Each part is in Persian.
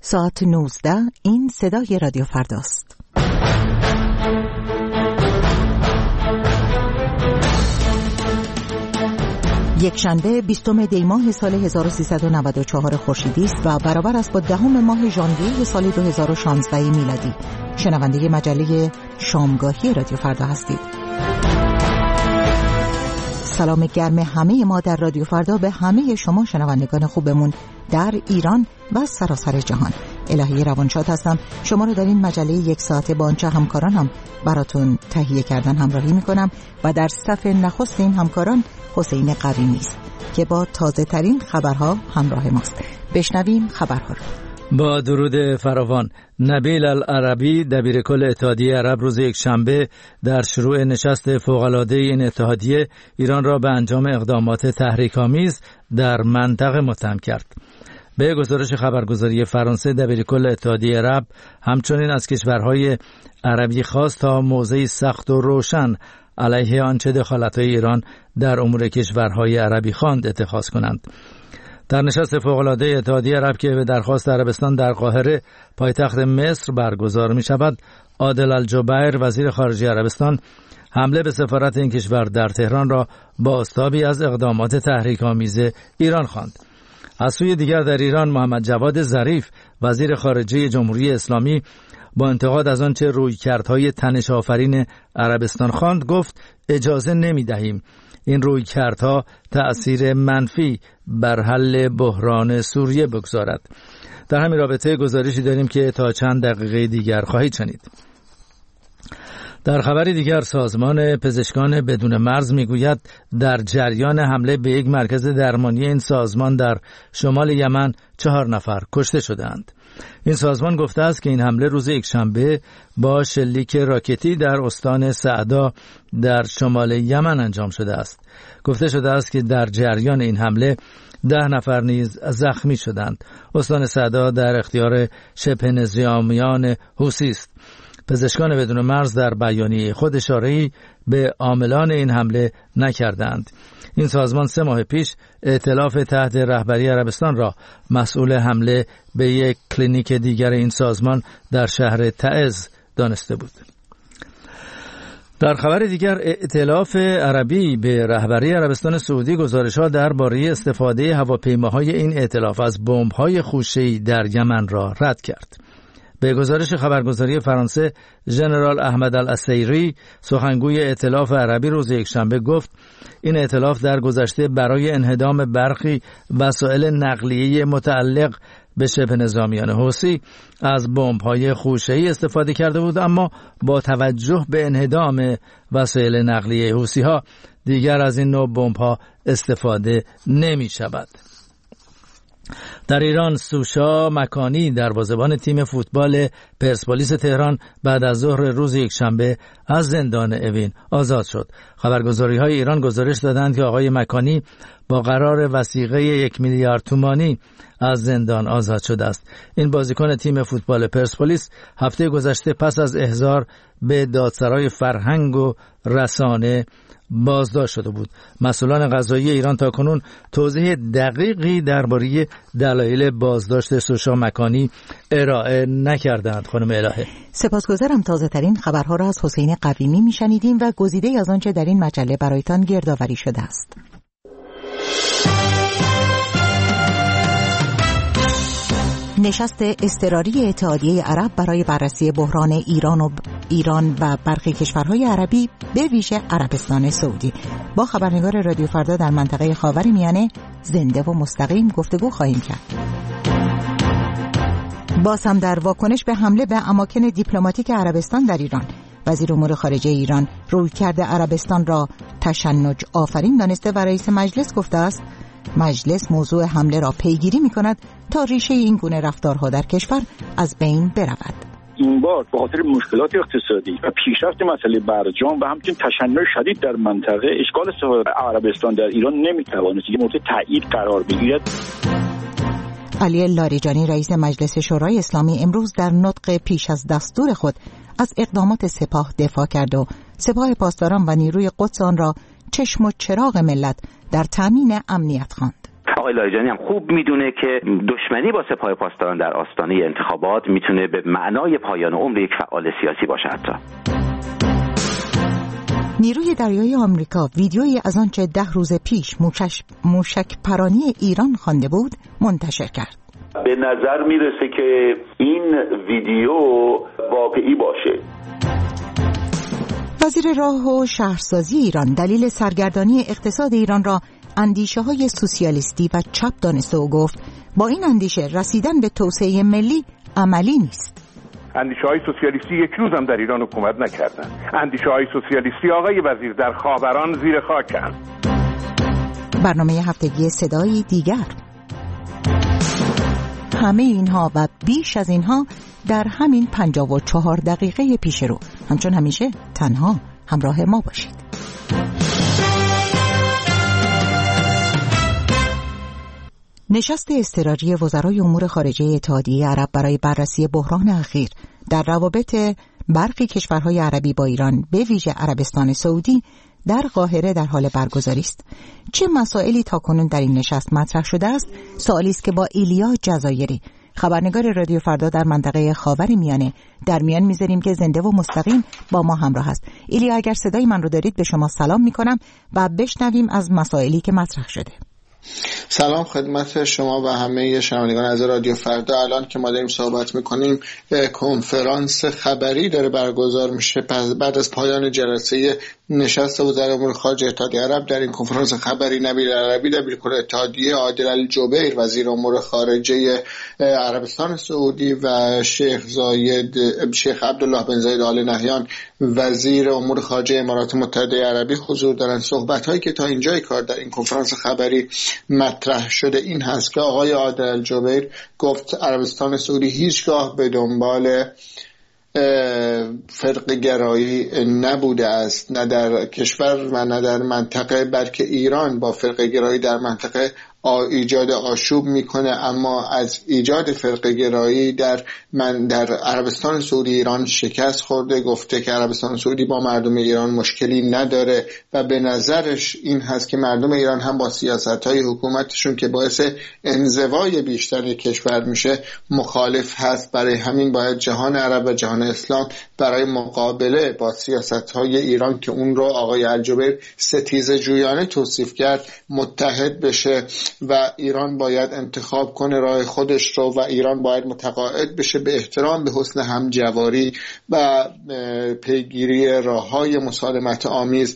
ساعت 19 این صدای رادیو فرداست. یک شنبه 20 دی ماه سال 1394 خورشیدی است و برابر است با 10 ماه ژانویه سال 2016 میلادی. شنونده مجله شامگاهی رادیو فردا هستید. سلام گرم همه ما در رادیو فردا به همه شما شنوندگان خوبمون در ایران و سراسر جهان. الهی روانشاد هستم. شما رو در این مجله یک ساعته با آنچه همکارانم براتون تهیه کردن همراهی میکنم و در صف نخست این همکاران حسین قویمی است که با تازه ترین خبرها همراه ماست. بشنویم خبرها رو. با درود فراوان، نبیل العربی دبیرکل اتحادیه عرب روز یکشنبه در شروع نشست فوق‌العاده این اتحادیه ایران را به انجام اقدامات تحریک‌آمیز در منطقه متهم کرد. به گزارش خبرگزاری فرانسه، دبیرکل اتحادیه عرب همچنین از کشورهای عربی خواست تا موضعی سخت و روشن علیه آنچه دخالت‌های ایران در امور کشورهای عربی خواند اتخاذ کنند. در نشست فوق‌العاده اتحادیه عرب که به درخواست عربستان در قاهره پایتخت مصر برگزار می شود، عادل الجبیر وزیر خارجه عربستان حمله به سفارت این کشور در تهران را بازتابی از اقدامات تحریک‌آمیز ایران خواند. از سوی دیگر در ایران محمد جواد ظریف وزیر خارجه جمهوری اسلامی با انتقاد از آنچه رویکردهای تنش‌آفرین عربستان خواند گفت اجازه نمی‌دهیم این رویکردها تأثیر منفی بر حل بحران سوریه بگذارد. در همین رابطه گزارشی داریم که تا چند دقیقه دیگر خواهید شنید. در خبری دیگر سازمان پزشکان بدون مرز میگوید در جریان حمله به یک مرکز درمانی این سازمان در شمال یمن 4 نفر کشته شدند. این سازمان گفته است که این حمله روز یکشنبه با شلیک راکتی در استان سعدا در شمال یمن انجام شده است. گفته شده است که در جریان این حمله 10 نفر نیز زخمی شدند. استان سعدا در اختیار شبه نظامیان حوثی است. پزشکان بدون مرز در بیانیه خود اشاره‌ای به عاملان این حمله نکردند. این سازمان 3 ماه پیش ائتلاف تحت رهبری عربستان را مسئول حمله به یک کلینیک دیگر این سازمان در شهر تعز دانسته بود. در خبر دیگر ائتلاف عربی به رهبری عربستان سعودی گزارش‌ها درباره استفاده هواپیماهای این ائتلاف از بمب‌های خوشه‌ای در یمن را رد کرد. به گزارش خبرگزاری فرانسه، ژنرال احمد العسیری سخنگوی ائتلاف عربی روز یکشنبه گفت این ائتلاف در گذشته برای انهدام برخی وسایل نقلیه متعلق به شبه نظامیان حوثی از بمب‌های خوشه‌ای استفاده کرده بود، اما با توجه به انهدام وسایل نقلیه حوثی‌ها دیگر از این نوع بمب‌ها استفاده نمی‌شود. در ایران سوشا مکانی دروازه‌بان تیم فوتبال پرسپولیس تهران بعد از ظهر روز یکشنبه از زندان اوین آزاد شد. خبرگزاری‌های ایران گزارش دادند که آقای مکانی با قرار وثیقه 1 میلیارد تومانی از زندان آزاد شده است. این بازیکن تیم فوتبال پرسپولیس هفته گذشته پس از احضار به دادسرای فرهنگ و رسانه بازداشت شده بود. مسئولان قضایی ایران تاکنون توضیح دقیقی درباره دلایل بازداشت سوشا مکانی ارائه نکردند. خانم الهه، سپاسگزارم. تازه ترین خبرها را از حسین قویمی میشنیدیم و گزیده از آنچه در این مجله برایتان گردآوری شده است. نشست اضطراری اتحادیه عرب برای بررسی بحران ایران و برخی کشورهای عربی به ویژه عربستان سعودی. با خبرنگار رادیو فردا در منطقه خاورمیانه زنده و مستقیم گفتگو خواهیم کرد. باز هم در واکنش به حمله به اماکن دیپلماتیک عربستان در ایران، وزیر امور خارجه ایران رویکرد عربستان را تشنج آفرین دانسته و رئیس مجلس گفته است مجلس موضوع حمله را پیگیری می‌کند تا ریشه این گونه رفتارها در کشور از بین برود. این بار به خاطر مشکلات اقتصادی و پیشرفت مسئله برجام و همچنین تشنج شدید در منطقه، اشغال سفارت عربستان در ایران نمی‌تواند مورد تایید قرار بگیرد. علی لاریجانی رئیس مجلس شورای اسلامی امروز در نطق پیش از دستور خود از اقدامات سپاه دفاع کرد و سپاه پاسداران و نیروی قدس آن را چشم و چراغ ملت در تامین امنیت خواند. آقای لاریجانی هم خوب میدونه که دشمنی با سپاه پاسداران در آستانه انتخابات میتونه به معنای پایان عمر یک فعال سیاسی باشه. حتی نیروی دریایی آمریکا ویدیویی از آنچه 10 روز پیش موشک پرانی ایران خوانده بود منتشر کرد. به نظر میرسه که این ویدیو واقعی باشه. وزیر راه و شهرسازی ایران دلیل سرگردانی اقتصاد ایران را اندیشه‌های سوسیالیستی و چپ دانسته و گفت با این اندیشه رسیدن به توسعه ملی عملی نیست. اندیشه‌های سوسیالیستی یک روز هم در ایران حکومت نکردن. اندیشه‌های سوسیالیستی آقای وزیر در خاوران زیر خاکن. برنامه هفتگی صدایی دیگر. همه اینها و بیش از اینها در همین 54 دقیقه پیش رو. همچون همیشه تنها همراه ما باشید. نشست اضطراری وزرای امور خارجه اتحادیه عرب برای بررسی بحران اخیر در روابط برخی کشورهای عربی با ایران به ویژه عربستان سعودی در قاهره در حال برگزاری است. چه مسائلی تاکنون در این نشست مطرح شده است؟ سوالی است که با ایلیا جزایری، خبرنگار رادیو فردا در منطقه خاورمیانه در میان میذاریم که زنده و مستقیم با ما همراه است. ایلیا، اگر صدای من رو دارید به شما سلام میکنم و بشنویم از مسائلی که مطرح شده. سلام خدمت شما و همه شنوندگان از رادیو فردا. الان که ما داریم صحبت میکنیم کنفرانس خبری داره برگزار میشه بعد از پایان جلسه نشست وزرای امور خارجه اتحادیه عرب. در این کنفرانس خبری نبیل عربی دبیرکل اتحادیه، عادل الجبیر وزیر امور خارجه عربستان سعودی و شیخ عبدالله بن زاید آل نهیان وزیر امور خارجه امارات متحده عربی حضور دارند. صحبت‌هایی که تا اینجای کار در این کنفرانس خبری مطرح شده این هست که آقای عادل الجبیر گفت عربستان سعودی هیچگاه به دنبال فرق گرایی نبوده است، نه در کشور و نه در منطقه، بلکه ایران با فرق گرایی در منطقه ایجاد آشوب میکنه، اما از ایجاد فرق گرایی در عربستان سعودی ایران شکست خورده. گفته که عربستان سعودی با مردم ایران مشکلی نداره و به نظرش این هست که مردم ایران هم با سیاست‌های حکومتشون که باعث انزوای بیشتر کشور میشه مخالف هست. برای همین باید جهان عرب و جهان اسلام برای مقابله با سیاست‌های ایران که اون رو آقای الجبیر ستیزه جویانه توصیف کرد متحد بشه و ایران باید انتخاب کنه راه خودش رو و ایران باید متقاعد بشه به احترام به حسن همجواری و پیگیری راه‌های مسالمت آمیز.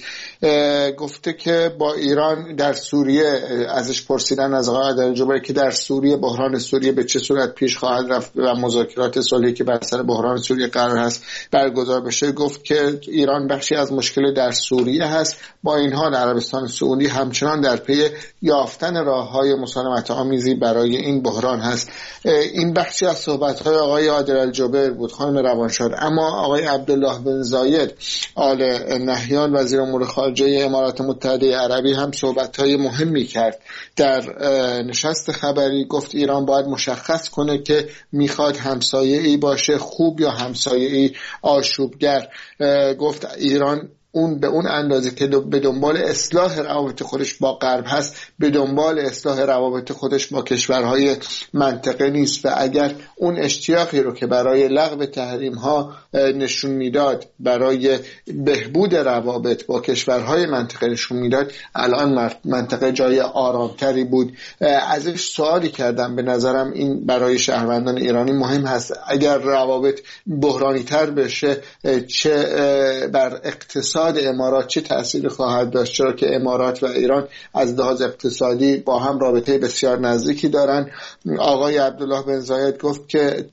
گفته که با ایران در سوریه ازش پرسیدن از آقای الجبیر که در سوریه بحران سوریه به چه صورت پیش خواهد رفت و مذاکرات صلحی که بر سر بحران سوریه قرار هست برگزار بشه. گفت که ایران بخشی از مشکل در سوریه هست، با این حال عربستان سعودی همچنان در پی یافتن راه‌های مسالمت آمیزی برای این بحران هست. این بخشی از صحبت‌های آقای عادل الجبیر بود. خانم روانشاد، اما آقای عبدالله بن زاید آل نهیان وزیر امور خارجه امارات متحده عربی هم صحبت‌های مهمی کرد در نشست خبری. گفت ایران باید مشخص کنه که میخواد همسایه‌ای باشه خوب یا همسایه‌ای آشوبگر. گفت ایران به اون اندازه که به دنبال اصلاح روابط خودش با غرب هست به دنبال اصلاح روابط خودش با کشورهای منطقه نیست و اگر اون اشتیاقی رو که برای لغو تحریم ها نشون میداد برای بهبود روابط با کشورهای منطقه نشون میداد، الان منطقه جای آرامتری بود. ازش سوالی کردم، به نظرم این برای شهروندان ایرانی مهم هست، اگر روابط بحرانی تر بشه چه بر اقتصاد امارات چه تأثیری خواهد داشت، چرا که امارات و ایران از لحاظ اقتصادی با هم رابطه بسیار نزدیکی دارن. آقای عبدالله بن زاید گفت که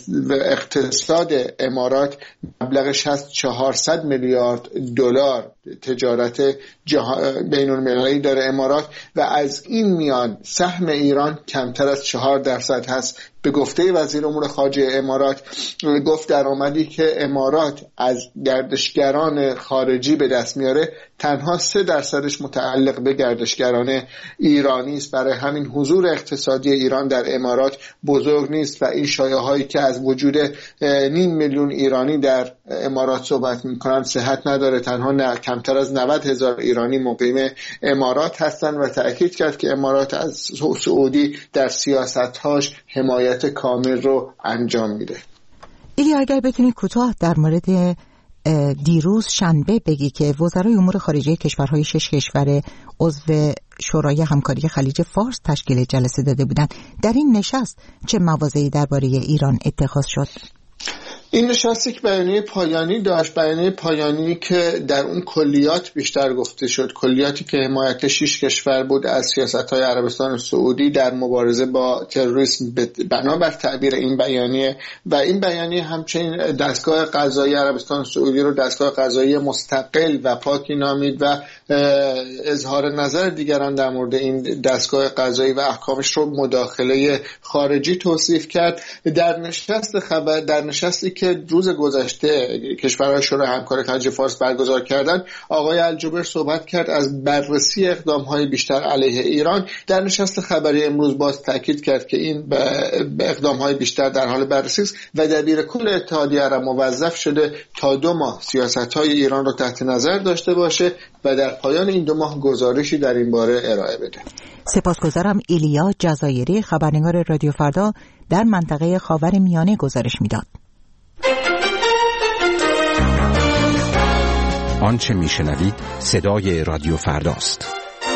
اقتصاد امارات مبلغش هست 400 میلیارد دلار تجارت بین المللی داره امارات و از این میان سهم ایران کمتر از 4% هست. به گفته وزیر امور خارجه امارات گفت درآمدی که امارات از گردشگران خارجی به دست میاره تنها 3% متعلق به گردشگران ایرانی است. برای همین حضور اقتصادی ایران در امارات بزرگ نیست و این شایعه‌هایی که از وجود 500,000 ایرانی در امارات صحبت میکنن صحت نداره. تنها کمتر از 90,000 ایرانی مقیم امارات هستند و تأکید کرد که امارات از سعودی در سیاست‌هاش حمایت کامل رو انجام میده. ایلیا اگر بتونی کوتاه در مورد دیروز شنبه بگی که وزرای امور خارجه کشورهای 6 کشور عضو شورای همکاری خلیج فارس تشکیل جلسه داده بودند، در این نشست چه مواضعی درباره ایران اتخاذ شد؟ این نشست یک بیانیه پایانی داشت، بیانیه پایانی که در اون کلیات بیشتر گفته شد، کلیاتی که حمایت 6 کشور بود از سیاست‌های عربستان و سعودی در مبارزه با تروریسم بنابر تعبیر این بیانیه. و این بیانیه همچنین دستگاه قضایی عربستان و سعودی رو دستگاه قضایی مستقل و پاکی نامید و اظهار نظر دیگران در مورد این دستگاه قضایی و احکامش رو مداخله خارجی توصیف کرد. در نشستی که روز گذشته کشورهای شورای همکاری خلیج فارس برگزار کردند، آقای الجبر صحبت کرد از بررسی اقدام‌های بیشتر علیه ایران. در نشست خبری امروز باز تاکید کرد که این اقدام‌های بیشتر در حال بررسی است و دبیر کل اتحادیه عرب موظف شده تا 2 ماه سیاست‌های ایران را تحت نظر داشته باشه و در پایان این 2 ماه گزارشی در این باره ارائه بده. سپاسگزارم. ایلیا جزایری، خبرنگار رادیو فردا در منطقه خاورمیانه گزارش میداد. آنچه میشنوید صدای رادیو فرداست.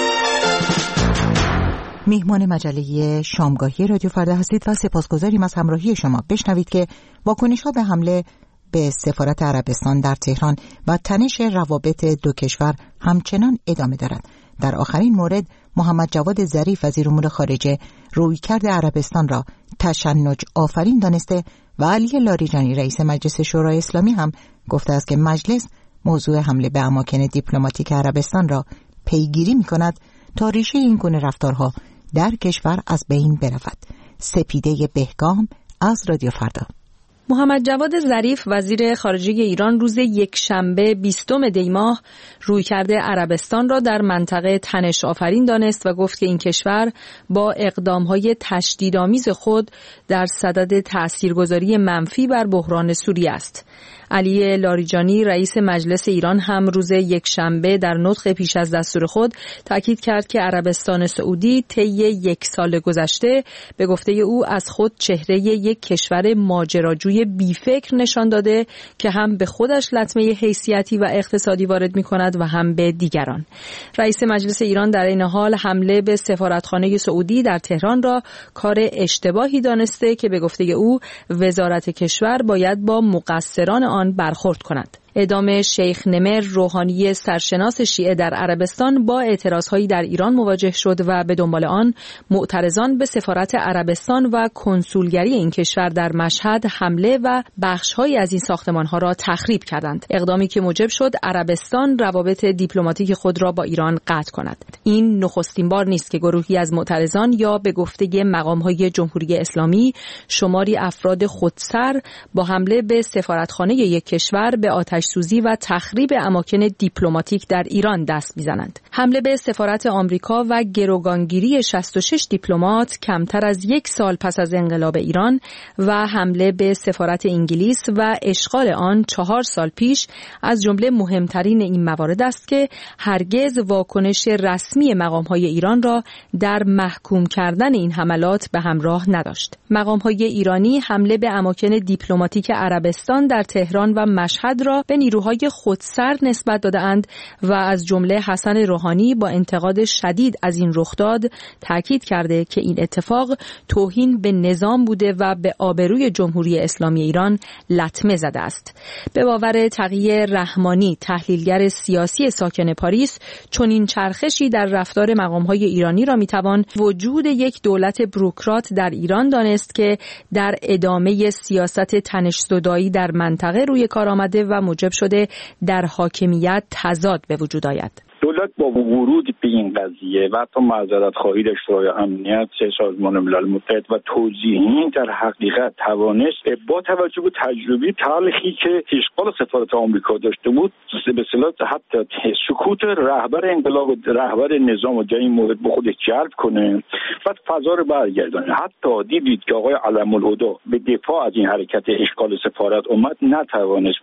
میهمان مجله شامگاهی رادیو فردا هستید و سپاسگزاریم از همراهی شما. بشنوید که واکنش‌ها به حمله به سفارت عربستان در تهران و تنش روابط دو کشور همچنان ادامه دارد. در آخرین مورد محمد جواد ظریف وزیر امور خارجه رویکرد عربستان را تشنج آفرین دانسته و علی لاریجانی رئیس مجلس شورای اسلامی هم گفته است که مجلس موضوع حمله به اماکن دیپلماتیک عربستان را پیگیری می‌کند تا ریشه این گونه رفتارها در کشور از بین برود. سپیده بهگام از رادیو فردا. محمد جواد ظریف وزیر خارجه ایران روز یکشنبه 20 دی ماه رویکرد عربستان را در منطقه تنش آفرین دانست و گفت که این کشور با اقدام‌های تشدیدآمیز خود در صدد تاثیرگذاری منفی بر بحران سوریه است. علی لاریجانی رئیس مجلس ایران هم روز یکشنبه در نطق پیش از دستور خود تاکید کرد که عربستان سعودی طی 1 سال گذشته به گفته او از خود چهره یک کشور ماجراجوی بیفکر نشان داده که هم به خودش لطمه حیثیتی و اقتصادی وارد می‌کند و هم به دیگران. رئیس مجلس ایران در این حال حمله به سفارتخانه سعودی در تهران را کار اشتباهی دانسته که به گفته او وزارت کشور باید با مقصران آن برخورد کند. ادامه شیخ نمر روحانی سرشناس شیعه در عربستان با اعتراضهایی در ایران مواجه شد و به دنبال آن معترضان به سفارت عربستان و کنسولگری این کشور در مشهد حمله و بخش‌هایی از این ساختمان‌ها را تخریب کردند. اقدامی که موجب شد عربستان روابط دیپلماتیک خود را با ایران قطع کند. این نخستین بار نیست که گروهی از معترضان یا به گفته مقام‌های جمهوری اسلامی شماری افراد خودسر با حمله به سفارتخانه یک کشور به آتش سوزی و تخریب اماکن دیپلماتیک در ایران دست می‌زنند. حمله به سفارت آمریکا و گروگانگیری 66 دیپلمات کمتر از 1 سال پس از انقلاب ایران و حمله به سفارت انگلیس و اشغال آن 4 سال پیش از جمله مهمترین این موارد است که هرگز واکنش رسمی مقام‌های ایران را در محکوم کردن این حملات به همراه نداشت. مقام‌های ایرانی حمله به اماکن دیپلماتیک عربستان در تهران و مشهد را به نیروهای خودسر نسبت داده‌اند و از جمله حسن روحانی با انتقاد شدید از این رخداد تاکید کرده که این اتفاق توهین به نظام بوده و به آبروی جمهوری اسلامی ایران لطمه زده است. به باور تقی رحمانی تحلیلگر سیاسی ساکن پاریس، چنین چرخشی در رفتار مقام‌های ایرانی را می‌توان وجود یک دولت بروکرات در ایران دانست که در ادامه سیاست تنش‌زدایی در منطقه روی کار آمده و موجب شده در حاکمیت تضاد به وجود آید. دولت با ورود به این قضیه و حتی معذرت خواهی شورای امنیت سازمان ملل متحد و توضیحین در حقیقت توانست با توجه به تجربه تلخی که اشغال سفارت آمریکا داشته بود به اصطلاح حتی سکوت رهبر انقلاب و رهبر نظام و در این مورد به خودش جلب کنه و فضا رو برگردونه. حتی دیدید که آقای علم‌الهدی به دفاع از این حرکت اشغال سفارت اومد، نتوانست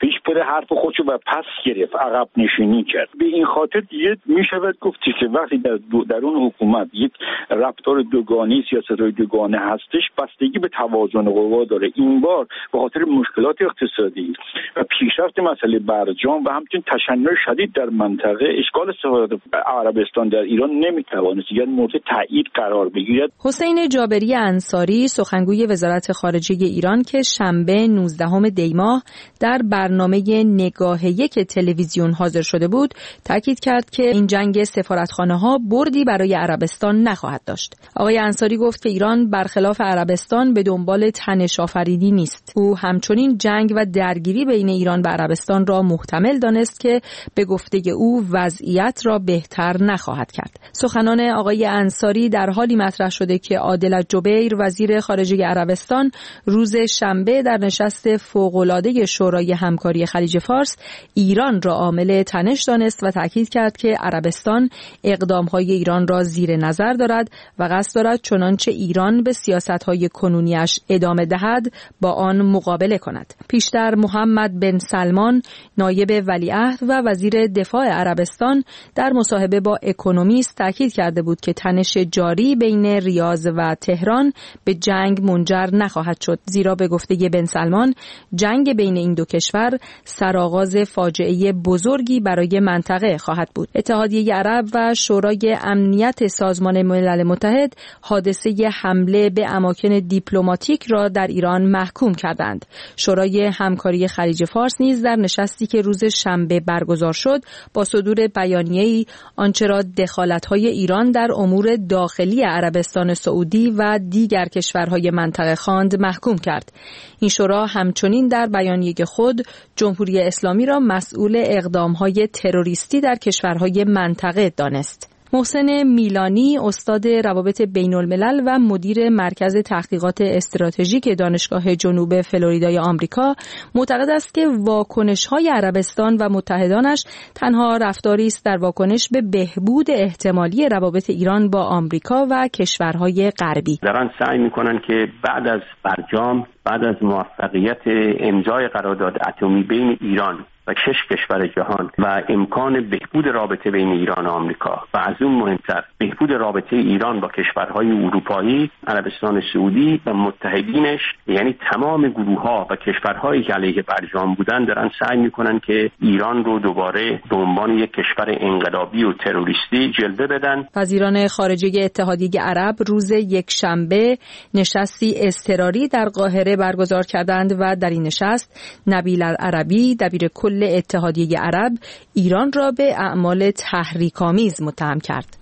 پیش بره حرف خودشو و پس گرفت، عقب نشینی کرد. به این خاطر دیگه میشود گفت که وقتی در اون حکومت یک رفتار دوگانه، سیاست‌های دوگانه هستش، بستگی به توازن قوا داره. این بار به خاطر مشکلات اقتصادی و پیشرفت مسئله برجام و همچنین تشنج شدید در منطقه، اشغال سفارت عربستان در ایران نمیتوانست دیگر مورد تایید قرار بگیرد. حسین جابری انصاری، سخنگوی وزارت خارجه ایران که شنبه 19 دی ماه در برنامه نگاه یک تلویزیون حاضر شده بود، تاکید کرد که این جنگ سفارتخانه‌ها بردی برای عربستان نخواهد داشت. آقای انصاری گفت که ایران برخلاف عربستان به دنبال تنش آفریدی نیست. او همچنین جنگ و درگیری بین ایران و عربستان را محتمل دانست که به گفته او وضعیت را بهتر نخواهد کرد. سخنان آقای انصاری در حالی مطرح شده که عادل الجبیر، وزیر خارجه عربستان، روز شنبه در نشست فوق‌العاده شورای همکاری خلیج فارس ایران را عامل تنش دانست و تاکید کرد که عربستان اقدام‌های ایران را زیر نظر دارد و قصد دارد چنانچه ایران به سیاست‌های کنونیش ادامه دهد با آن مقابله کند. پیشتر محمد بن سلمان، نایب ولیعهد و وزیر دفاع عربستان، در مصاحبه با اکونومیست تاکید کرده بود که تنش جاری بین ریاض و تهران به جنگ منجر نخواهد شد، زیرا به گفته بن سلمان جنگ بین این دو کشور سرآغاز فاجعه بزرگی برای منطقه خواهد بود. اتحادیه عرب و شورای امنیت سازمان ملل متحد حادثه حمله به اماکن دیپلماتیک را در ایران محکوم کردند. شورای همکاری خلیج فارس نیز در نشستی که روز شنبه برگزار شد با صدور بیانیه‌ای آنچه را دخالت‌های ایران در امور داخلی عربستان سعودی و دیگر کشورهای منطقه خواند محکوم کرد. این شورا همچنین در بیانیه خود جمهوری اسلامی را مسئول اقدام‌های تروریستی در کشورهای منطقه دانست. محسن میلانی، استاد روابط بین الملل و مدیر مرکز تحقیقات استراتژیک دانشگاه جنوب فلوریدای آمریکا، معتقد است که واکنش‌های عربستان و متحدانش تنها رفتاری است در واکنش به بهبود احتمالی روابط ایران با آمریکا و کشورهای غربی. دارن سعی می‌کنن که بعد از برجام، بعد از موفقیت امضای قرارداد اتمی بین ایران و 6 کشور جهان و امکان بهبود رابطه بین ایران و آمریکا و از اون مهمتر بهبود رابطه ایران با کشورهای اروپایی، عربستان سعودی و متحدینش، یعنی تمام گروه‌ها و کشورهایی که علیه برجام بودن، دارن سعی میکنن که ایران رو دوباره به عنوان یک کشور انقلابی و تروریستی جلوه بدن. وزیران خارجه اتحادیه عرب روز یکشنبه نشستی اضطراری در قاهره برگزار کردند و در این نشست نبیل العربی، دبیر کل اتحادیه عرب، ایران را به اعمال تحریک‌آمیز متهم کرد.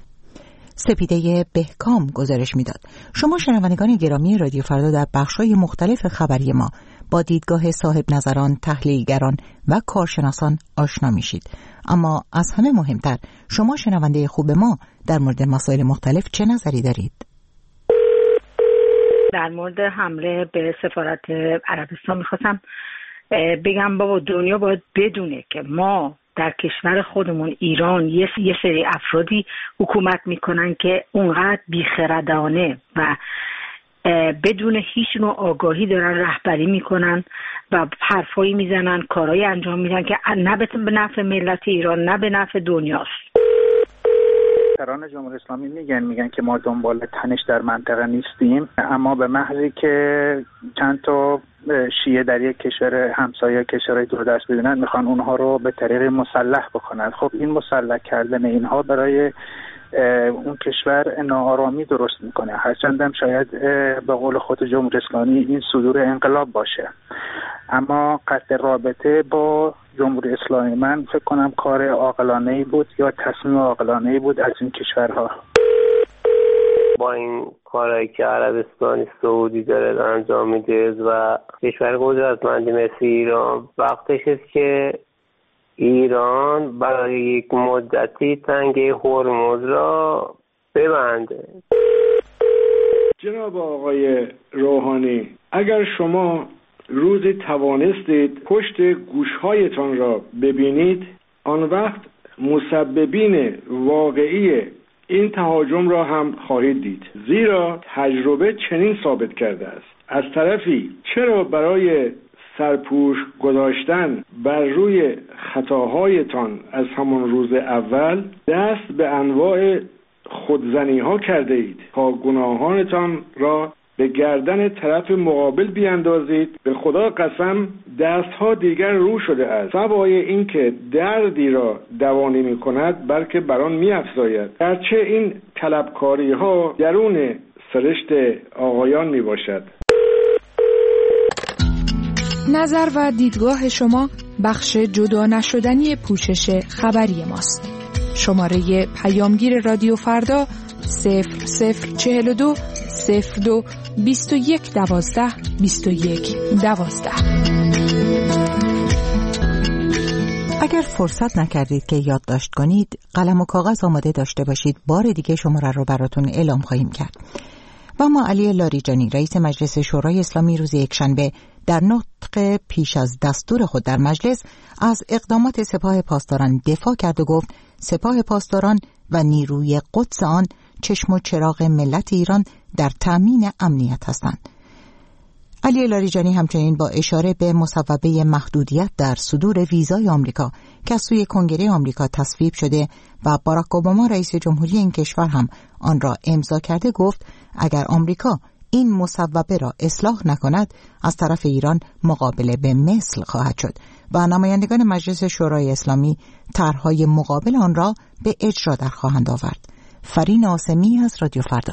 سپیده بهکام گزارش میداد. شما شنوندگان گرامی رادیو فردا در بخش‌های مختلف خبری ما با دیدگاه صاحب نظران، تحلیلگران و کارشناسان آشنا میشید. اما از همه مهمتر، شما شنونده خوب ما در مورد مسائل مختلف چه نظری دارید؟ در مورد حمله به سفارت عربستان میخواستم بگم بابا دنیا باید بدونه که ما در کشور خودمون ایران یه سری افرادی حکومت میکنن که اونقدر بیخردانه و بدون هیچ نوع آگاهی دارن رهبری میکنن و حرفایی میزنن، کارهایی انجام میدن که نه به نفع ملت ایران نه به نفع دنیاست. سران جمهوری اسلامی میگن که ما دنبال تنش در منطقه نیستیم، اما به محضی که چند تا شیعه در یک کشور همسایه کشورهای دوردست ببینن میخوان اونها رو به طریق مسلح بکنن. خب این مسلح کردن اینها برای اون کشور ناآرامی درست میکنه، هرچندم شاید به قول خود جمهوری اسلامی این صدور انقلاب باشه، اما قطع رابطه با جمهوری اسلامی من فکر کنم کار عاقلانه‌ای بود یا تصمیم عاقلانه‌ای بود از این کشورها. با این کارهایی که عربستان سعودی داره انجام میده و کشور قدرتمندی مثل ایران، وقتش است که ایران برای یک مدتی تنگه هرمز را ببنده. جناب آقای روحانی، اگر شما روزی توانستید پشت گوشهایتان را ببینید، آن وقت مسببین واقعی این تهاجم را هم خواهید دید، زیرا تجربه چنین ثابت کرده است. از طرفی چرا برای سرپوش گذاشتن بر روی خطاهایتان از همان روز اول دست به انواع خودزنی ها کرده اید تا گناهانتان را به گردن طرف مقابل بیاندازید. به خدا قسم دستها دیگر رو شده است. سوای این که دردی را دوا نمی کند بلکه بران می افزاید. گرچه این طلبکاری ها درون سرشت آقایان می باشد. نظر و دیدگاه شما بخش جدا نشدنی پوشش خبری ماست. شماره پیامگیر رادیو فردا 0042 02 21 12 21 12. اگر فرصت نکردید که یادداشت کنید، قلم و کاغذ آماده داشته باشید. بار دیگه شماره رو براتون اعلام خواهیم کرد. و ما علی لاریجانی رئیس مجلس شورای اسلامی روز یکشنبه در نطق پیش از دستور خود در مجلس از اقدامات سپاه پاسداران دفاع کرد و گفت سپاه پاسداران و نیروی قدس آن چشم و چراغ ملت ایران در تأمین امنیت هستند. علی لاریجانی همچنین با اشاره به مصوبه محدودیت در صدور ویزای آمریکا که از سوی کنگره آمریکا تصویب شده و باراک اوباما رئیس جمهوری این کشور هم آن را امضا کرده گفت اگر آمریکا این مصوبه را اصلاح نکند از طرف ایران مقابله به مثل خواهد شد و نمایندگان مجلس شورای اسلامی طرح‌های مقابل آن را به اجرا در خواهند آورد. فرین آسمی از رادیو فردا.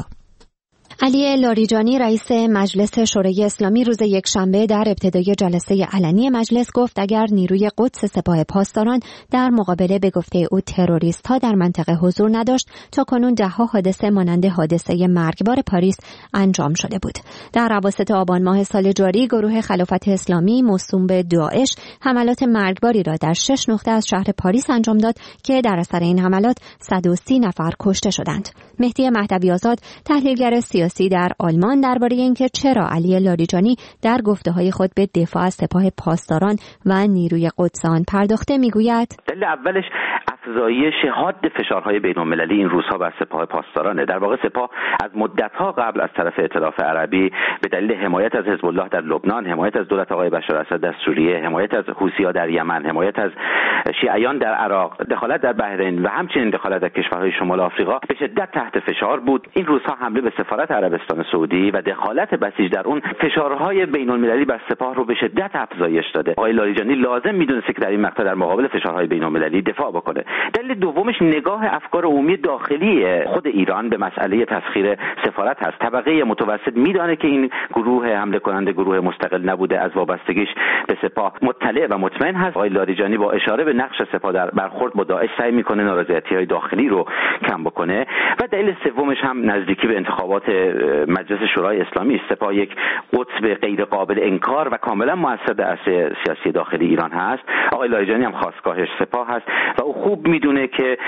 علی لاریجانی رئیس مجلس شورای اسلامی روز یکشنبه در ابتدای جلسه علنی مجلس گفت اگر نیروی قدس سپاه پاسداران در مقابله به گفته او تروریست‌ها در منطقه حضور نداشت تا کنون ده‌ها حادثه مانند حادثه مرگبار پاریس انجام شده بود. در اواسط آبان ماه سال جاری گروه خلافت اسلامی موسوم به داعش حملات مرگباری را در 6 نقطه از شهر پاریس انجام داد که در اثر این حملات 130 نفر کشته شدند. مهدی مهدوی آزاد تحلیلگر سیاسی در آلمان درباره اینکه چرا علی لاریجانی در گفته‌های خود به دفاع از سپاه پاسداران و نیروی قدس آن پرداخته میگوید دلیل اولش افزایش حاد فشارهای بین‌المللی این روزها بر سپاه پاسدارانه. در واقع سپاه از مدت‌ها قبل از طرف ائتلاف عربی به دلیل حمایت از حزب الله در لبنان، حمایت از دولت آقای بشار اسد در سوریه، حمایت از حوثی‌ها در یمن، حمایت از شیعیان در عراق، دخالت در بحرین و همچنین دخالت در کشورهای شمال آفریقا به شدت تحت فشار بود. این روزها حمله به سفارت عربستان سعودی و دخالت بسیج در اون فشارهای بین‌المللی بر سپاه رو به شدت افزایش داده. آقای لاریجانی لازم می‌دونسته که در این مقطع در مقابل فشارهای بین‌المللی دفاع بکنه. دلیل دومش نگاه افکار عمومی داخلی خود ایران به مسئله تسخیر سفارت هست. طبقه متوسط میدونه که این گروه حمله کننده گروه مستقل نبوده، از وابستگیش به سپاه مطلع و مطمئن هست. آقای لاریجانی با اشاره به نقش سپاه در برخورد با داعش سعی میکنه نارضایتی‌های داخلی رو کم بکنه. و دلیل سومش هم نزدیکی به انتخابات مجلس شورای اسلامی است. سپاه یک قطب غیر قابل انکار و کاملا مؤثر در عرصه سیاسی داخلی ایران هست. آقای لاریجانی هم خواستگاهش سپاه هست و او خوب میدونه که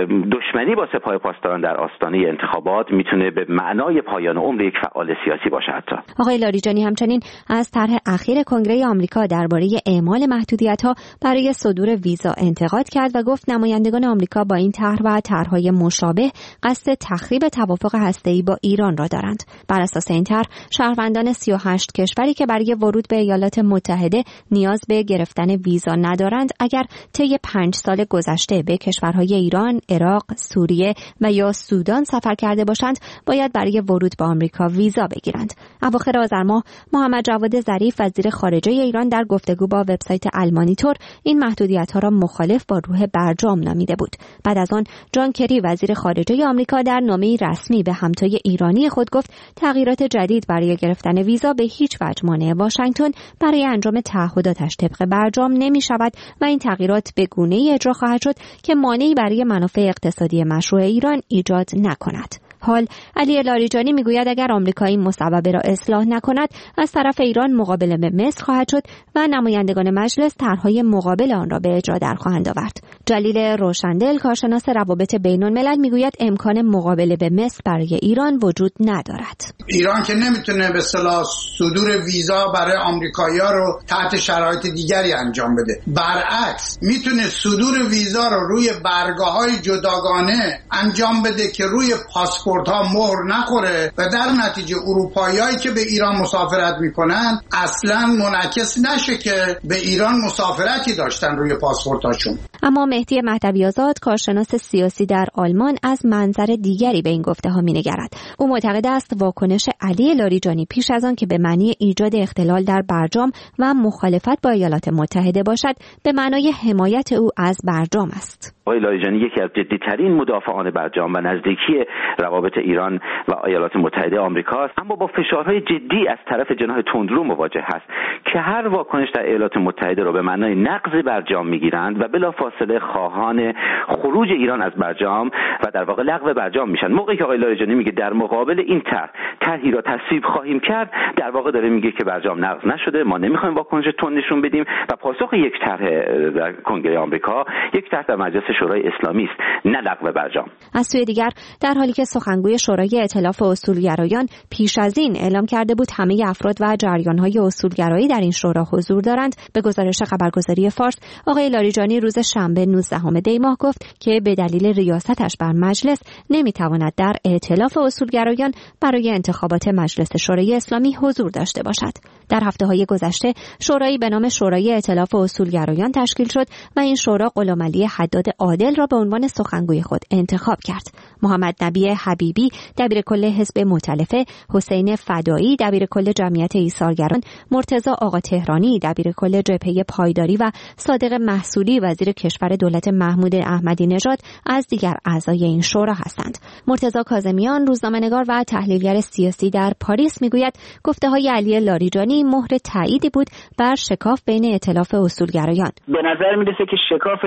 دشمنی با سپاه پاسداران در آستانه انتخابات میتونه به معنای پایان عمر یک فعال سیاسی باشه. حتی آقای لاریجانی همچنین از طرح اخیر کنگره آمریکا درباره اعمال محدودیت‌ها برای صدور ویزا انتقاد کرد و گفت نمایندگان آمریکا با این طرح و طرح‌های مشابه قصد تخریب توافق هسته‌ای با ایران را دارند. بر اساس این طرح شهروندان 38 کشوری که برای ورود به ایالات متحده نیاز به گرفتن ویزا ندارند اگر طی 5 سال گذشته به کشورهای ایران، عراق، سوریه و یا سودان سفر کرده باشند باید برای ورود به آمریکا ویزا بگیرند. اواخر آذر ماه محمد جواد ظریف وزیر خارجه ایران در گفتگو با وبسایت المانیتور این محدودیت‌ها را مخالف با روح برجام نامیده بود. بعد از آن جان کری وزیر خارجه آمریکا در نامه‌ای رسمی به همتای ایرانی خود گفت تغییرات جدید برای گرفتن ویزا به هیچ وجه مانع واشنگتن برای انجام تعهداتش طبق برجام نمی‌شود و این تغییرات به گونه‌ای اجرا خواهد شد که مانعی برای منافع اقتصادی مشروع ایران ایجاد نکند. حال علی لاریجانی میگوید اگر آمریکا این مصوبه را اصلاح نکند از طرف ایران مقابله به مثل خواهد شد و نمایندگان مجلس طرح‌های مقابل آن را به اجرا در خواهند آورد. جلیل روشندل کارشناس روابط بین‌الملل میگوید امکان مقابله به مثل برای ایران وجود ندارد. ایران که نمیتونه به اصطلاح صدور ویزا برای آمریکایی‌ها رو تحت شرایط دیگری انجام بده. برعکس میتونه صدور ویزا رو روی برگه‌های جداگانه انجام بده که روی پاسپورت پاسپورت ها مهر نخوره و در نتیجه اروپاییایی که به ایران مسافرت میکنن اصلا منعکس نشه که به ایران مسافرتی داشتن روی پاسپورت هاشون. اما مهدی مهدوی آزاد، کارشناس سیاسی در آلمان، از منظر دیگری به این گفته ها می‌نگرد. او معتقد است واکنش علی لاریجانی پیش از آن که به معنی ایجاد اختلال در برجام و مخالفت با ایالات متحده باشد، به معنای حمایت او از برجام است. آقای لاریجانی یکی از جدی‌ترین مدافعان برجام و نزدیکی روابط ایران و ایالات متحده آمریکا است، اما با فشارهای جدی از طرف جناح تندرو مواجه است که هر واکنش در ایالات متحده را به معنای نقض برجام می‌گیرند و بلافاصله خواهان خروج ایران از برجام و در واقع لغو برجام میشن. موقعی که آقای لاریجانی میگه در مقابل این طرحی را تصویب خواهیم کرد، در واقع داره میگه که برجام نقض نشده، ما نمیخوایم واکنش تند نشون بدیم و پاسخ یک طرح در کنگره آمریکا یک طرح در مجلس شورای اسلامی است، نه لغو برجام. از سوی دیگر، در حالی که سخنگوی شورای ائتلاف اصولگرایان پیش از این اعلام کرده بود همه افراد و جریان‌های اصولگرایی در این شورا حضور دارند، به گزارش خبرگزاری فارس، آقای لاریجانی روز شنبه 19 دی ماه گفت که به دلیل ریاستش بر مجلس نمیتواند در ائتلاف اصولگرایان برای انتخابات مجلس شورای اسلامی حضور داشته باشد. در هفته‌های گذشته شورایی به نام شورای ائتلاف اصولگرایان تشکیل شد و این شورا غلامعلی حداد عادل را به عنوان سخنگوی خود انتخاب کرد. محمد نبی حبیبی دبیرکل حزب مؤتلفه، حسین فدایی دبیرکل جمعیت ایثارگران، مرتضی آقا تهرانی دبیرکل جبهه پایداری و صادق محصولی وزیر کشور دولت محمود احمدی نژاد از دیگر اعضای این شورا هستند. مرتضی کاظمیان، روزنامه‌نگار و تحلیلگر سیاسی در پاریس، میگوید گفته‌های علی لاریجانی مهر تاییدی بود بر شکاف بین ائتلاف اصولگرایان. به نظر میرسه که شکاف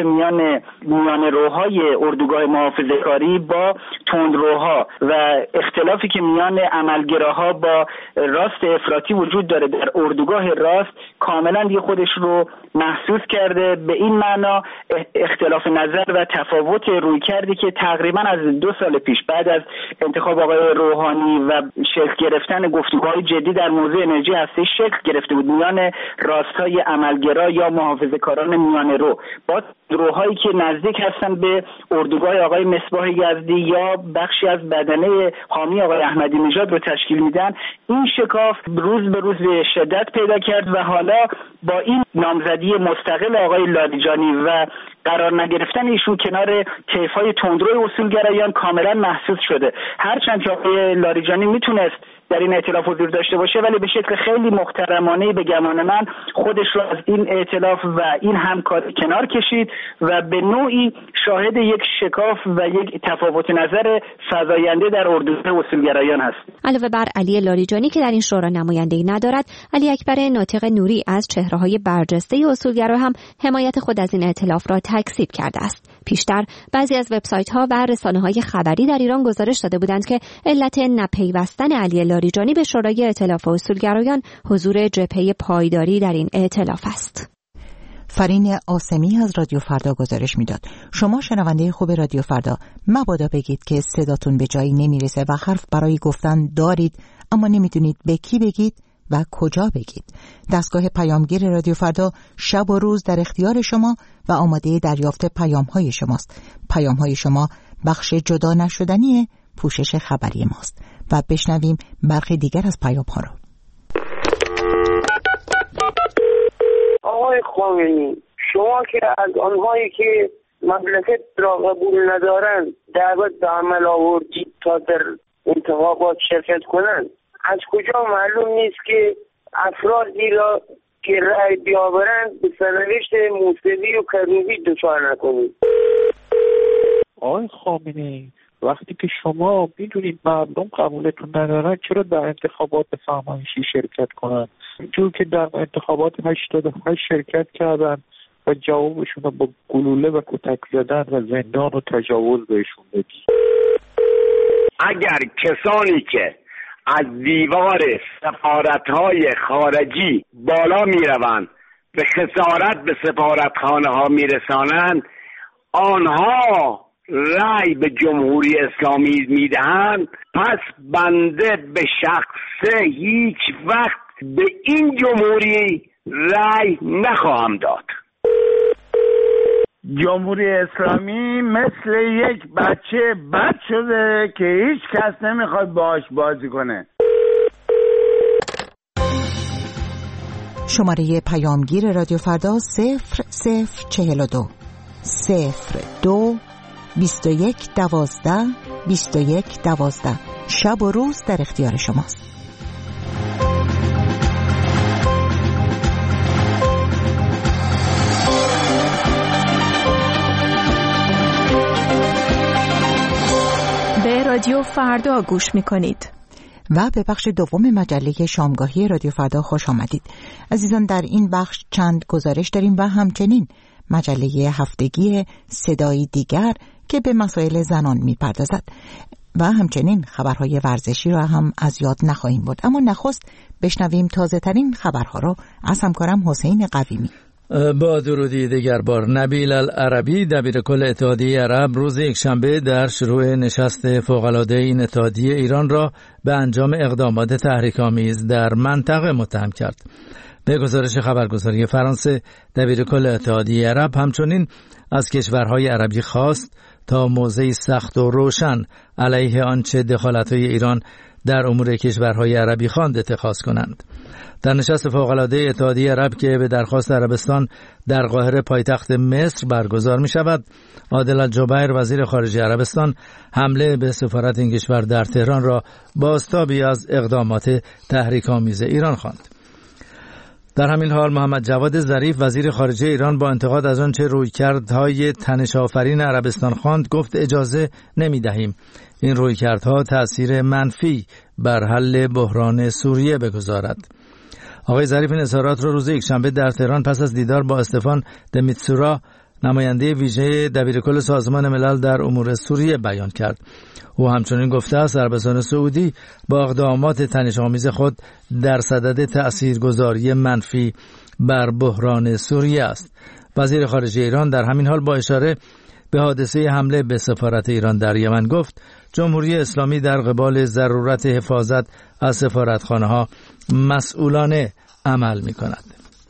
میان روهای اردوگاه محافظه‌کاری با تندروها و اختلافی که میان عملگراها با راست افراطی وجود داره در اردوگاه راست کاملا دیگه خودش رو محسوس کرده. به این معنا اختلاف نظر و تفاوت رویکردی که تقریبا از 2 سال پیش بعد از انتخاب آقای روحانی و شکل گرفتن گفتگوهای جدی در موضوع انرژی هسته‌ای شکل گرفته بود میان راستای عملگرا یا محافظه‌کاران میانه رو با روحایی که نزدیک هستن به اردوگاه آقای مصباح یزدی یا بخشی از بدنه حامی آقای احمدی نژاد رو تشکیل میدن. این شکاف روز به روز به شدت پیدا کرد و حالا با این نامزدی مستقل آقای لاریجانی و قرار نگرفتن ایشون کنار طیف‌های تندروی اصولگرایان کاملا محسوس شده. هرچند که آقای لاریجانی میتونست در این ائتلاف حضور داشته باشه، ولی به شکل خیلی محترمانه به گمان من خودش رو از این ائتلاف و این همکاری کنار کشید و به نوعی شاهد یک شکاف و یک تفاوت نظر فزاینده در اردوگاه اصولگرایان هست. علاوه بر علی لاریجانی که در این شورا نمایندگی ندارد، علی اکبر ناطق نوری از چهره‌های برجسته اصولگرا هم حمایت خود از این ائتلاف را تکذیب کرده است. پیشتر بعضی از وبسایت‌ها و رسانه‌های خبری در ایران گزارش داده بودند که علت نپیوستن علی لاریجانی به شورای ائتلاف اصولگرایان حضور جبهه پایداری در این ائتلاف است. فرین آسمی از رادیو فردا گزارش میداد. شما شنونده خوب رادیو فردا، مبادا بگید که صداتون به جایی نمیرسه و حرف برای گفتن دارید اما نمیدونید به کی بگید و کجا بگید. دستگاه پیامگیر رادیو فردا شب و روز در اختیار شما و آماده دریافت پیام‌های شماست. پیام‌های شما بخش جدا نشدنی پوشش خبری ماست. و بشنویم برخی دیگر از پیام‌ها رو. آقای خامنه‌ای، شما که از آنهایی که مملکت را قبول ندارند دعوت به عمل آوردید تا در انتخابات شرکت کنند، از کجا معلوم نیست که افرادی را که رأی بیاورند به سرنوشت موسوی و کروبی دچار نکنید؟ آقای خامنه‌ای، وقتی که شما میدونید مردم قبولتون ندارن، چرا در انتخابات فرمایشی شرکت کنن؟ چون که در انتخابات 88 شرکت کردن و جوابشون رو با گلوله و کتک زدن و زندان و تجاوز بهشون بدید. اگر کسانی که از دیوار سفارت‌های خارجی بالا میروند به خسارت به سفارتخانه ها میرسانند، آنها رأی به جمهوری اسلامی میدهند، پس بنده به شخصه هیچ وقت به این جمهوری رأی نخواهم داد. جمهوری اسلامی مثل یک بچه بد شده که هیچ کس نمیخواد باهاش بازی کنه. شماره پیامگیر رادیو فردا 0042 02 21 12 21 12. شب و روز در اختیار شماست. به رادیو فردا گوش می‌کنید. و به بخش دوم مجله شامگاهی رادیو فردا خوش آمدید. عزیزان، در این بخش چند گزارش داریم و همچنین مجله هفتگی صدای دیگر که به مسائل زنان میپردازد و همچنین خبرهای ورزشی را هم از یاد نخواهیم برد. اما نخست بشنویم تازه ترین خبرها را از همکارم حسین قویمی. با درودی دیگر بار، نبیل العربی دبیرکل اتحادیه عرب روز یکشنبه در شروع نشست فوق‌العاده این اتحادیه ایران را به انجام اقدامات تحریک‌آمیز در منطقه متهم کرد. به گزارش خبرگزاری فرانسه، دبیرکل اتحادیه عرب همچنین از کشورهای عربی خواست تا موضعی سخت و روشن علیه آنچه دخالت‌های ایران در امور کشورهای عربی خواند اتخاذ کنند. در نشست فوق‌العاده اتحادیه عرب که به درخواست عربستان در قاهره پایتخت مصر برگزار می شود، عادل الجبیر وزیر خارجه عربستان حمله به سفارت این کشور در تهران را بازتابی از اقدامات تحریک‌آمیز ایران خواند. در همین حال محمد جواد ظریف وزیر خارجه ایران با انتقاد از آنچه رویکردهای تنش‌آفرین عربستان خواند گفت اجازه نمی‌دهیم این رویکردها تأثیر منفی بر حل بحران سوریه بگذارد. آقای ظریف این اظهارات را روز یکشنبه در تهران پس از دیدار با استفان دمیتسورا نماینده ویژه دبیرکل سازمان ملل در امور سوریه بیان کرد. او همچنین گفته است عربستان سعودی با اقدامات تنش‌آمیز خود در صدد تأثیرگذاری منفی بر بحران سوریه است. وزیر خارجه ایران در همین حال با اشاره به حادثه حمله به سفارت ایران در یمن گفت جمهوری اسلامی در قبال ضرورت حفاظت از سفارتخانه‌ها مسئولانه عمل می‌کند.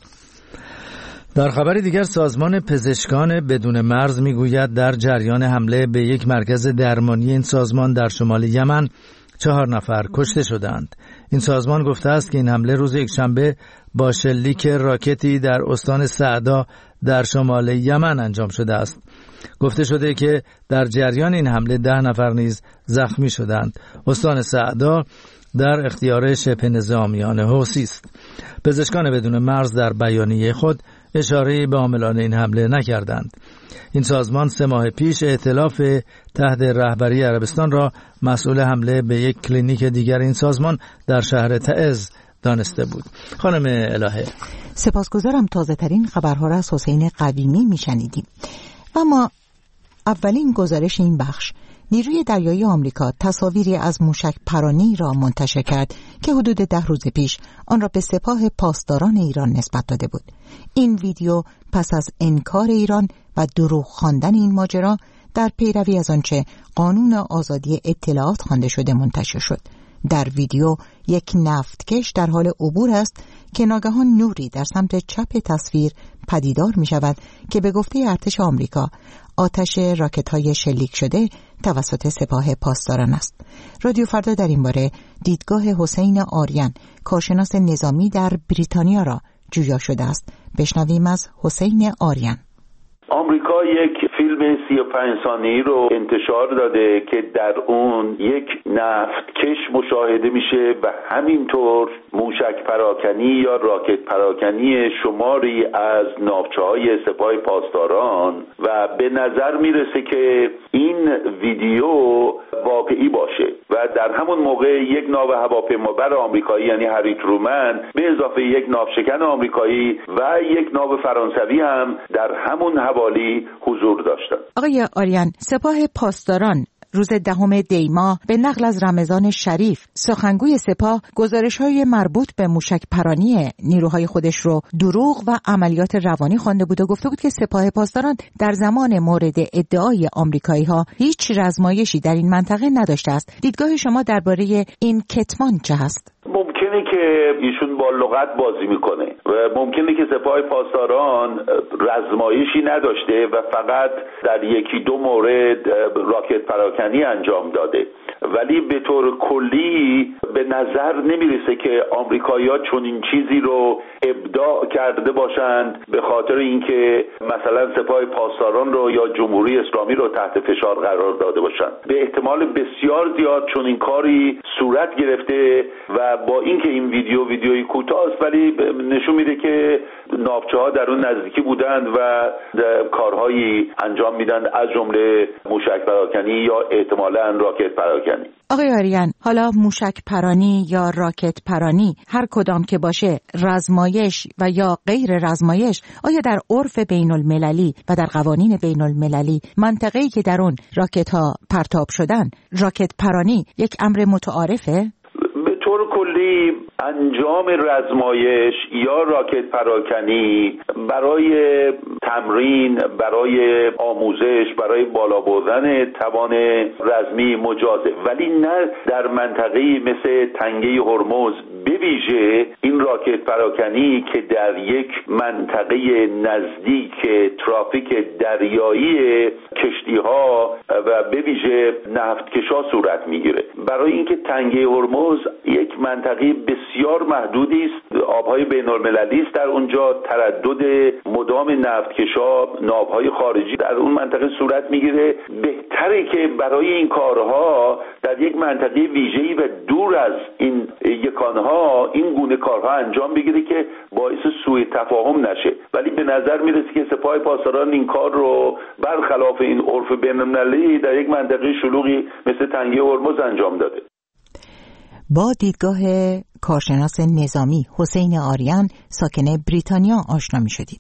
در خبر دیگر سازمان پزشکان بدون مرز میگوید در جریان حمله به یک مرکز درمانی این سازمان در شمال یمن 4 نفر کشته شدند. این سازمان گفته است که این حمله روز یکشنبه با شلیک راکتی در استان سعدا در شمال یمن انجام شده است. گفته شده که در جریان این حمله 10 نفر نیز زخمی شدند. استان سعدا در اختیار شبه نظامیان حوثی است. پزشکان بدون مرز در بیانیه خود اشاره‌ای به عاملان این حمله نکردند. این سازمان 3 ماه پیش ائتلاف تحت رهبری عربستان را مسئول حمله به یک کلینیک دیگر این سازمان در شهر تعز دانسته بود. خانم الهه، سپاسگزارم. تازه ترین خبرها را از حسین قویمی میشنیدیم. و ما اولین گزارش این بخش، نیروی دریایی آمریکا تصاویری از موشک پرانی را منتشر کرد که حدود 10 روز پیش آن را به سپاه پاسداران ایران نسبت داده بود. این ویدیو پس از انکار ایران و دروغ خواندن این ماجرا در پیروی از آنچه قانون آزادی اطلاعات خوانده شده منتشر شد. در ویدیو یک نفتکش در حال عبور است که ناگهان نوری در سمت چپ تصویر پدیدار می شود که به گفته ارتش آمریکا آتش راکت‌های شلیک شده توسط سپاه پاسداران است. رادیو فردا در این باره دیدگاه حسین آریان، کارشناس نظامی در بریتانیا را جویا شده است. بشنویم از حسین آریان. آمریکا یک فیلم 35 ثانیه‌ای رو انتشار داده که در اون یک نفتکش مشاهده میشه و همینطور موشک پراکنی یا راکت پراکنی شماری از ناوچه‌های سپاه پاسداران و به نظر میرسه که این ویدیو واقعی باشه و در همون موقع یک ناو هواپیمابر آمریکایی یعنی هری ترومن به اضافه یک ناوشکن آمریکایی و یک ناو فرانسوی هم در همون حوالی حضور داشتن. آقای آریان، سپاه پاسداران روز 10 دی ماه به نقل از رمضان شریف سخنگوی سپاه گزارش‌های مربوط به موشک پرانی نیروهای خودش رو دروغ و عملیات روانی خوانده بود و گفته بود که سپاه پاسداران در زمان مورد ادعای آمریکایی‌ها هیچ رزمایشی در این منطقه نداشته است. دیدگاه شما درباره این کتمان چه هست؟ ممکنه که ایشون با لغت بازی میکنه و ممکنه که سپاه پاسداران رزمایشی نداشته و فقط در یکی دو مورد راکت پراکنی انجام داده، ولی به طور کلی به نظر نمیرسه که آمریکایی‌ها چون این چیزی رو ابداع کرده باشند به خاطر اینکه مثلا سپاه پاسداران رو یا جمهوری اسلامی رو تحت فشار قرار داده باشند. به احتمال بسیار زیاد چون این کاری صورت گرفته و با اینکه این ویدیوی کوتاه است ولی نشون میده که ناوچه‌ها در اون نزدیکی بودند و کارهایی انجام میدن از جمله موشک پراکنی یا احتمالاً راکت پراکنی. آقای آریان، حالا موشک پرانی یا راکت پرانی هر کدام که باشه، رزمایش و یا غیر رزمایش، آیا در عرف بین المللی و در قوانین بین المللی منطقه‌ای که در اون راکت ها پرتاب شدن راکت پرانی یک امر متعارفه؟ به طور کلی انجام رزمایش یا راکت پراکنی برای تمرین، برای آموزش، برای بالا بردن توان رزمی مجازه، ولی نه در منطقه‌ای مثل تنگه هرمز. به ویژه این راکت پراکنی که در یک منطقه نزدیک ترافیک دریایی کشتی‌ها و به ویژه نفتکشا صورت میگیره. برای اینکه تنگه هرمز یک منطقه بسیار محدودی است، آبهای بین‌المللی است، در اونجا تردد مدام نفتکشا، ناوهای خارجی در اون منطقه صورت میگیره. بهتره که برای این کارها در یک منطقه ویژه‌ای و دور از این یکانها این گونه کارها انجام بگیره که باعث سوء تفاهم نشه، ولی به نظر میرسه که سپاه پاسداران این کار رو برخلاف این عرف بین‌المللی در یک منطقه شلوغی مثل تنگه هرمز انجام داده. با دیدگاه کارشناس نظامی حسین آریان ساکن بریتانیا آشنا می شدید.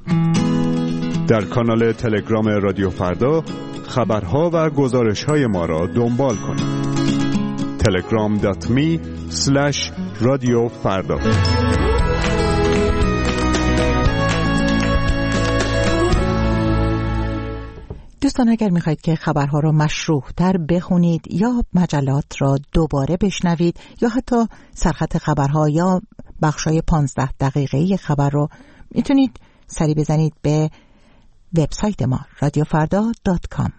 در کانال تلگرام رادیو فردا خبرها و گزارش‌های ما را دنبال کنید. telegram.me/رادیو فردا. دوستان، اگر میخواید که خبرها را مشروح تر بخونید یا مجلات را دوباره بشنوید یا حتی سرخط خبرها یا بخشای 15 دقیقه‌ای خبر رو میتونید سری بزنید به وبسایت ما radiofrda.com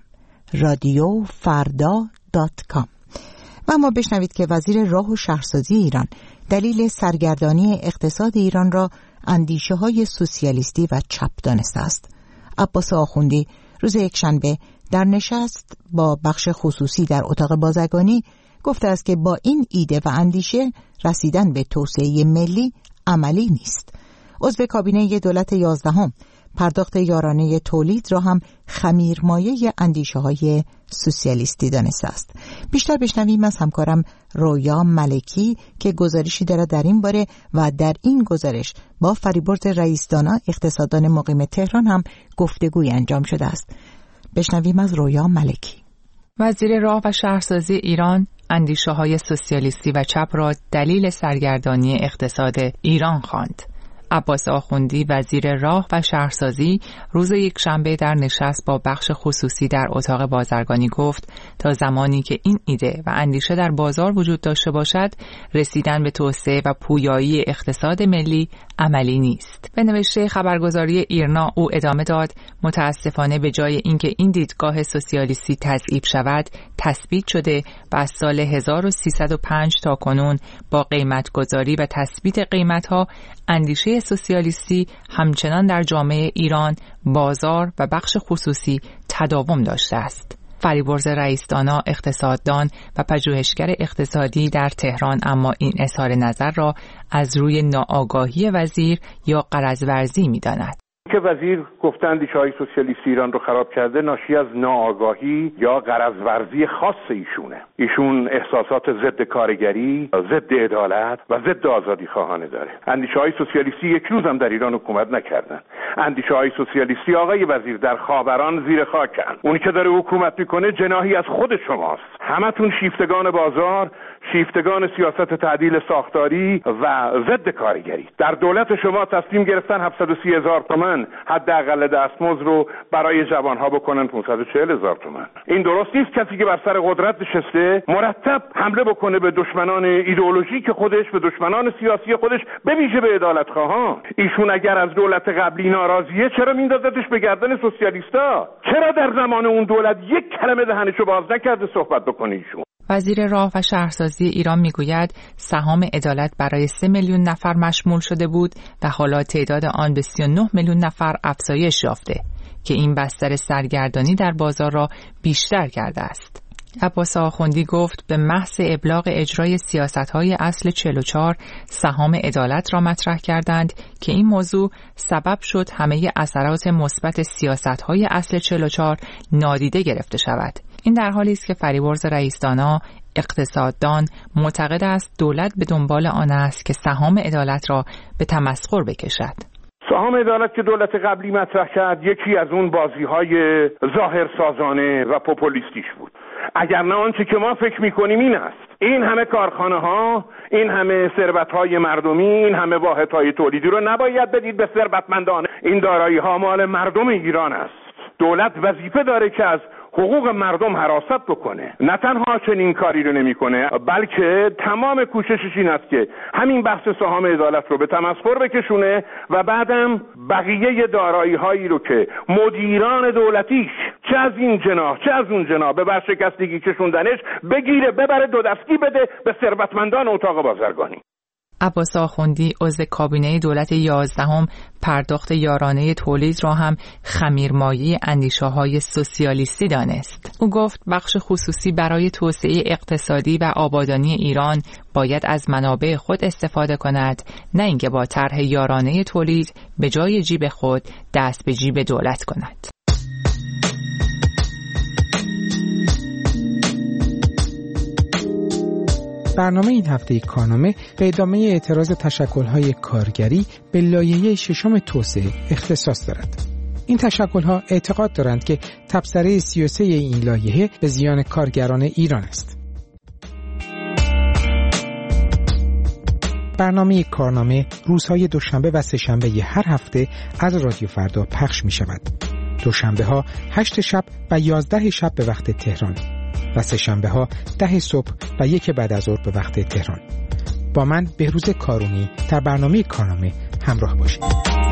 radiofrda.com و اما بشنوید که وزیر راه و شهرسازی ایران دلیل سرگردانی اقتصاد ایران را اندیشه‌های سوسیالیستی و چپ دانسته است. عباس آخوندی روز یکشنبه در نشست با بخش خصوصی در اتاق بازرگانی گفته است که با این ایده و اندیشه رسیدن به توسعه ملی عملی نیست. عضو کابینه دولت 11 پرداخت یارانه تولید را هم خمیرمایه اندیشه‌های سوسیالیستی دانسته است. بیشتر بشنویم از همکارم رویا ملکی که گزارشی دارد در این باره و در این گزارش با فریبرز رئیس‌دانا اقتصاددان مقیم تهران هم گفتگوی انجام شده است. بشنویم از رویا ملکی. وزیر راه و شهرسازی ایران اندیشه‌های سوسیالیستی و چپ را دلیل سرگردانی اقتصاد ایران خواند. عباس آخوندی وزیر راه و شهرسازی روز یکشنبه در نشست با بخش خصوصی در اتاق بازرگانی گفت تا زمانی که این ایده و اندیشه در بازار وجود داشته باشد رسیدن به توسعه و پویایی اقتصاد ملی عملی نیست. به نوشته خبرگزاری ایرنا او ادامه داد متاسفانه به جای اینکه این دیدگاه سوسیالیستی تضعیف شود تثبیت شده و از سال 1305 تا کنون با قیمتگذاری و تثبیت قیمت‌ها اندیشه سوسیالیستی همچنان در جامعه ایران، بازار و بخش خصوصی تداوم داشته است. فریبرز رئیس‌دانا اقتصاددان و پژوهشگر اقتصادی در تهران اما این اظهار نظر را از روی ناآگاهی وزیر یا غرض ورزی می‌داند. که وزیر گفته اندیشه‌های سوسیالیستی ایران رو خراب کرده ناشی از ناآگاهی یا غرض ورزی خاص ایشونه. ایشون احساسات ضد کارگری، ضد عدالت و ضد آزادی خواهانه داره. اندیشه‌های سوسیالیستی یک روز هم در ایران حکومت نکردن. اندیشه‌های سوسیالیستی آقای وزیر در خاوران زیر خاکن. اونی که داره حکومت میکنه جناحی از خود شماست. همتون شیفتگان بازار، شیفتگان سیاست تعدیل ساختاری و ضد کارگری. در دولت شما تصمیم گرفتن 730,000 تومان حداقل دستمزد رو برای جوانها بکنن 540,000 تومان. این درست نیست کسی که بر سر قدرت نشسته مرتب حمله بکنه به دشمنان ایدئولوژیک خودش، به دشمنان سیاسی خودش، به ویژه به عدالت خواهان. ایشون اگر از دولت قبلی ناراضیه چرا میندازتش به گردن سوسیالیستا؟ چرا در زمان اون دولت یک کلمه دهنشو باز نکرده صحبت بکنه ایشون؟ وزیر راه و شهرسازی ایران میگوید سهام عدالت برای 3 میلیون نفر مشمول شده بود و حالا تعداد آن به 39 میلیون نفر افزایش یافته که این بستر سرگردانی در بازار را بیشتر کرده است. عباس آخوندی گفت به محض ابلاغ اجرای سیاست‌های اصل 44 سهام عدالت را مطرح کردند که این موضوع سبب شد همه اثرات مثبت سیاست‌های اصل 44 نادیده گرفته شود. این در حالی است که فریبرز رئیس‌دانا اقتصاددان معتقد است دولت به دنبال آن است که سهام عدالت را به تمسخر بکشد. سهام عدالت که دولت قبلی مطرح کرد یکی از اون بازی‌های ظاهرسازانه و پوپولیستیش بود. اگر نه آنچه که ما فکر می‌کنیم این است. این همه کارخانه‌ها، این همه ثروت‌های مردمی، این همه واحدهای تولیدی رو نباید بدید به ثروتمندان. این دارایی‌ها مال مردم ایران است. دولت وظیفه داره که از حقوق مردم حراست بکنه. نه تنها چنین کاری رو نمی‌کنه، بلکه تمام کوششش این است که همین بحث سهام عدالت رو به تمسخر بکشونه و بعدم بقیه دارایی‌هایی رو که مدیران دولتیش چه از این جناح چه از اون جناح به ورشکستگی کشوندنش بگیره ببره دو دستی بده به ثروتمندان اتاق بازرگانی. عباس آخوندی عضو کابینه دولت 11 پرداخت یارانه تولید را هم خمیرمایه اندیشه‌های سوسیالیستی دانست. او گفت بخش خصوصی برای توسعه اقتصادی و آبادانی ایران باید از منابع خود استفاده کند، نه اینکه با طرح یارانه تولید به جای جیب خود دست به جیب دولت کند. برنامه این هفته کارنامه به ادامه اعتراض تشکل‌های کارگری به لایحه ششم توسعه اختصاص دارد. این تشکل‌ها اعتقاد دارند که تبصره 33 این لایحه به زیان کارگران ایران است. برنامه کارنامه روزهای دوشنبه و سه‌شنبه هر هفته از رادیو فردا پخش می شود. دوشنبه ها 8 شب و 11 شب به وقت تهران و سه‌شنبه ها 10 صبح و 1 بعد از ظهر به وقت تهران. با من بهروز کارونی در برنامه کارنامه همراه باشید.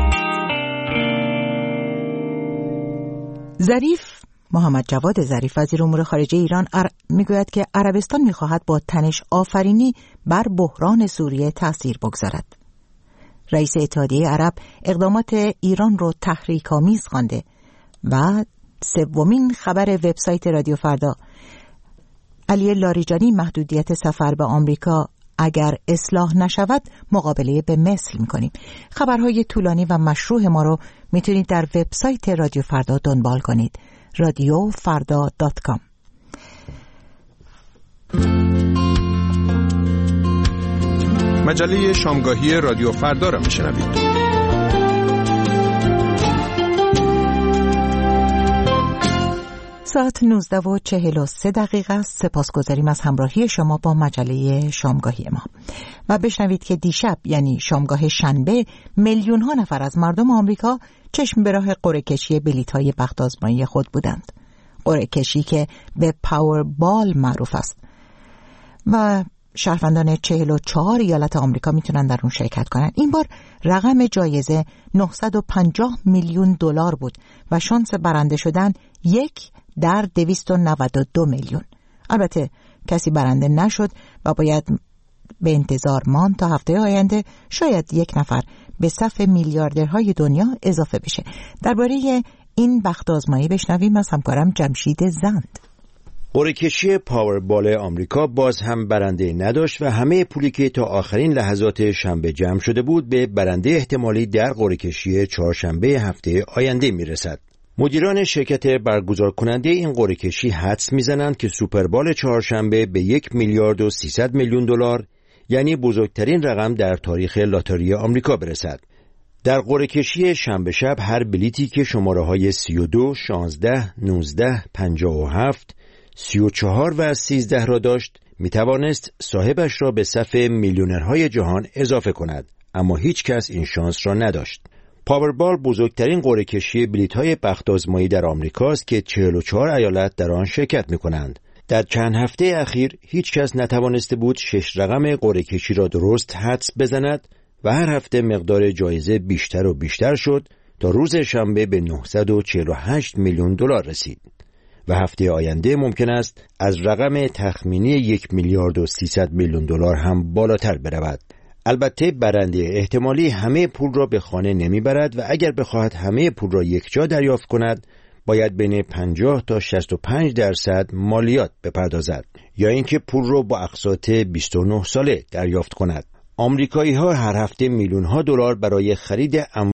ظریف محمد جواد ظریف وزیر امور خارجه ایران میگوید که عربستان میخواهد با تنش آفرینی بر بحران سوریه تأثیر بگذارد. رئیس اتحادیه عرب اقدامات ایران رو تحریک‌آمیز خوانده و سومین خبر وبسایت رادیو فردا علی لاریجانی محدودیت سفر به آمریکا اگر اصلاح نشود مقابله به مثل می‌کنیم. خبرهای طولانی و مشروع ما رو میتونید در وبسایت رادیو فردا دنبال کنید. radiofarda.com. مجله شامگاهی رادیو فردا را میشنوید. ساعت 19:43 است. سپاسگزاریم از همراهی شما با مجله شامگاهی ما. و بشنوید که دیشب یعنی شامگاه شنبه میلیون ها نفر از مردم آمریکا چشم به راه قرعه کشی بلیط‌های بخت آزمایی خود بودند. قرعه کشی که به پاور بال معروف است و شهروندان 44 ایالت آمریکا میتونن در اون شرکت کنن. این بار رقم جایزه 950 میلیون دلار بود و شانس برنده شدن 1 در 292 میلیون. البته کسی برنده نشد و باید به انتظار ماند تا هفته آینده شاید 1 نفر به صف میلیاردرهای دنیا اضافه بشه. درباره این بخت آزمایی بشنویم از همکارم جمشید زند. قرعه‌کشی پاوربال آمریکا باز هم برنده نداشت و همه پولی که تا آخرین لحظات شنبه جمع شده بود به برنده احتمالی در قرعه‌کشی چهارشنبه هفته آینده میرسد. مدیران شرکت برگزار کننده این قرعه‌کشی حدس میزنند که سوپربال چهارشنبه به 1 میلیارد و 300 میلیون دلار یعنی بزرگترین رقم در تاریخ لاتاری آمریکا برسد. در قرعه‌کشی شنبه شب هر بلیتی که شماره‌های 32، 16، 19، 57 34 و 13 را داشت میتوانست صاحبش را به صف میلیونرهای جهان اضافه کند، اما هیچ کس این شانس را نداشت. پاوربال بزرگترین قرعه‌کشی بلیط‌های بخت‌آزمایی در آمریکاست که 44 ایالت در آن شرکت می‌کنند. در چند هفته اخیر هیچ کس نتوانسته بود 6 رقم قرعه‌کشی را درست حدس بزند و هر هفته مقدار جایزه بیشتر و بیشتر شد تا روز شنبه به 948 میلیون دلار رسید. و هفته آینده ممکن است از رقم تخمینی 1 میلیارد و 300 میلیون دلار هم بالاتر برود. البته برنده احتمالی همه پول را به خانه نمیبرد و اگر بخواهد همه پول را یکجا دریافت کند باید بین 50 تا 65% مالیات بپردازد یا اینکه پول را با اقساط 29 ساله دریافت کند. آمریکایی‌ها هر هفته میلیون‌ها دلار برای خرید